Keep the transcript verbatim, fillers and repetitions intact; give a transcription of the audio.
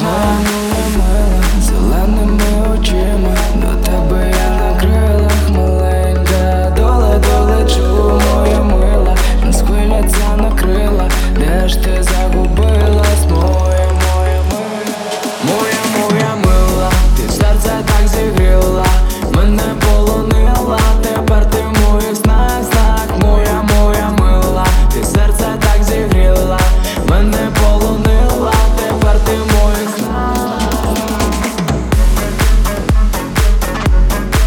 моя мила, зеленими очима, до тебе я на крилах, маленька доля долечу, моя мила, нас хвиля ця накрила, де ж ти загубилась, моя, моя мила, моя, моя мила, ти серце так зігріла, мене полонила, тепер ти в моїх снах, знак, моя, моя мила, ти серце так зігріла, мене